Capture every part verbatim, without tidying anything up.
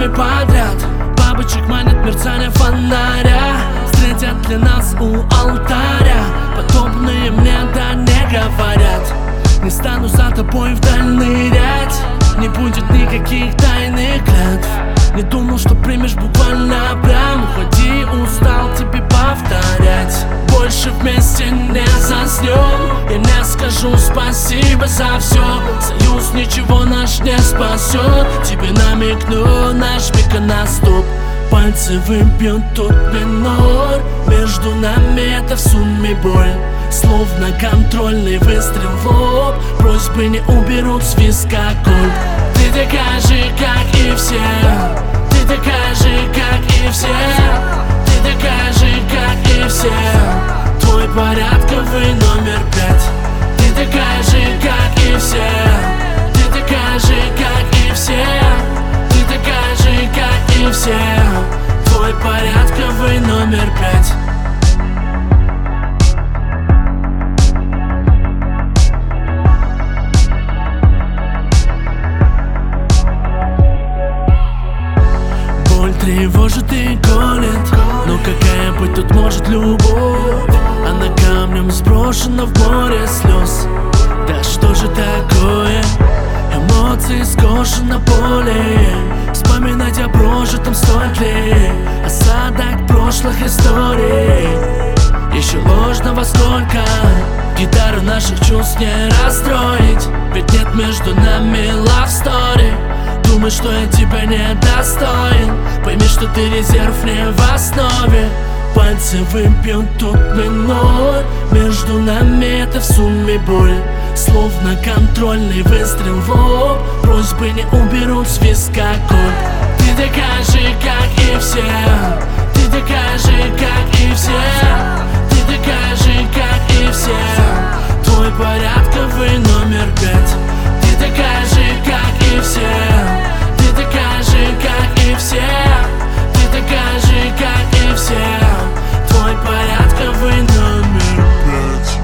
месяцами подряд. Бабочек манит мерцание фонаря, встретят для нас у алтаря. Подобные мне да не говорят. Не стану за тобой вдаль нырять, не будет никаких тайных клятв. Не думал, что примешь буквально прям. Уходи, устал тебе повторять. Больше вместе не заснем. Я не скажу спасибо за все. Союз ничего наш не спасет. Тебе намекну, нажми-ка на стоп. Пальцы выбьют тут минор. Между нами это в сумме боль, словно контрольный выстрел в лоб. Просьбы не уберут с виска кольт. Ты такая же, как и все. Ты такая же, как и все. Ты такая же, как и все. Твой порядковый номер пять. Ты такая же, как и все. Ты такая же, как и все. Ты такая же, как и все. Твой порядковый номер пять. Тревожит и колет, но какая быть тут может любовь? Она камнем сброшена в море слез. Да что же такое? Эмоции скошены на поле. Вспоминать о прожитом стоит ли? Осадок прошлых историй. Еще ложного сколько? Гитару наших чувств не расстроить, ведь нет между нами love story. Думаешь, что я тебя не достоин? Пойми, что ты резерв не в основе. Пальцы выпьют тут минор. Между нами это в сумме боль, словно контрольный выстрел в лоб. Просьбы не уберут с виска кольт. Ты такая же, как и все. Ты такая же, как и все. Ты такая же, как и все. Твой порядковый номер пять. Ты такая же, как и все. Ты такая же, как и все. Ты такая же, как и все. Твой порядковый номер пять.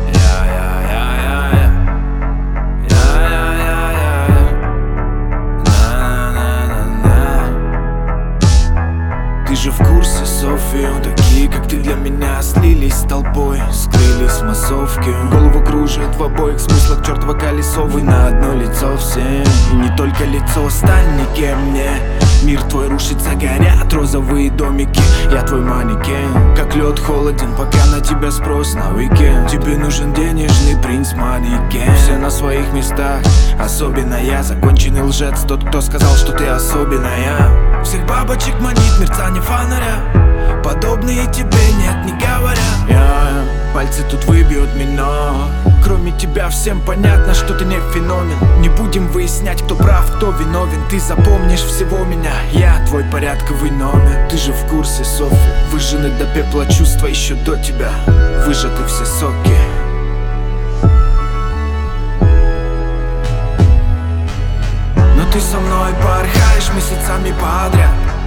Ты же в курсе, Софи, такие, как ты, для меня слились с толпой, скрылись в массовке. Голову кружит в обоих смыслах чертово колесо. Вы на одно лицо все, и не только лицо. Стань никем мне. Мир твой рушится, горят розовые домики. Я твой манекен, как лед холоден, пока на тебя спрос на уикенд. Тебе нужен денежный принц манекен. Все на своих местах, особенно я. Законченный лжец, тот, кто сказал, что ты особенная. Всех бабочек манит мерцание фонаря. Подобные тебе нет, не говоря. Я, пальцы тут выбьют минор. Кроме тебя всем понятно, что ты не феномен. Не будем выяснять, кто прав, кто виновен. Ты запомнишь всего меня, я твой порядковый номер. Ты же в курсе, Софи, выжжены до пепла чувства еще до тебя. Выжаты все соки. Но ты со мной порхаешь месяцами подряд.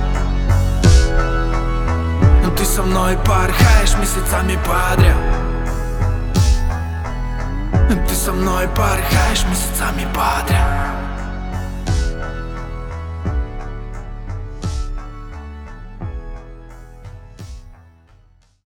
Но ты со мной порхаешь месяцами подряд. Ты со мной порхаешь месяцами подряд.